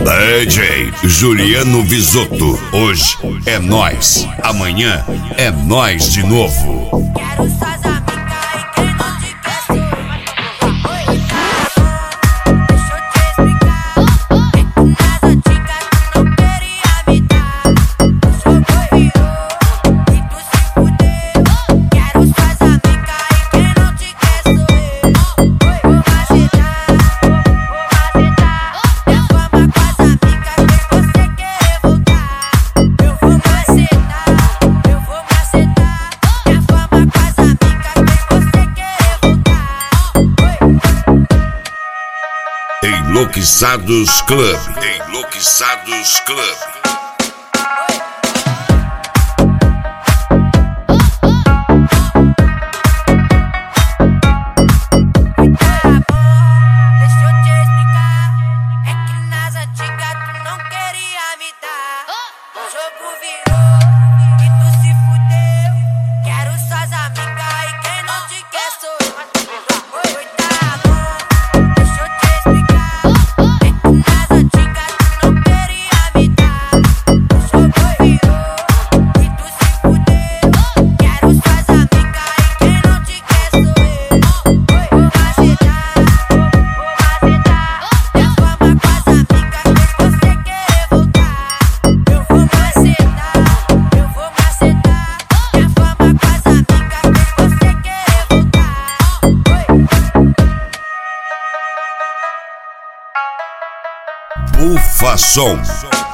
DJ Juliano Visotto. Hoje é nós, amanhã é nós de novo. Quero suas amigas e quem não te quer sou eu. Deixa eu te explicar. É que nas antigas tu não queria me dar. O jogo virou e tu se fudeu. Quero suas amigas e quem não te quer sou eu. Vou macetar. Minha fama com as amigas fez você querer voltar. Eu vou macetar. Minha fama com as amigas fez você querer voltar. Enlouquiçados Club. Enlouquiçados Club. Deixa eu te explicar. É que nas antigas tu não queria me dar. O jogo virou e tu se fudeu. Quero suas amigas e quem não te quer sou eu. Oi, tá bom, deixa eu te explicar. É que nas antigas tu não queria me dar. O jogo virou e tu se fudeu. Quero suas amigas e quem não te quer sou eu. Vou macetar. Minha fama com as amigas fez você querer voltar. Eu vou macetar. Minha fama com as amigas fez você querer voltar. Bufa Som.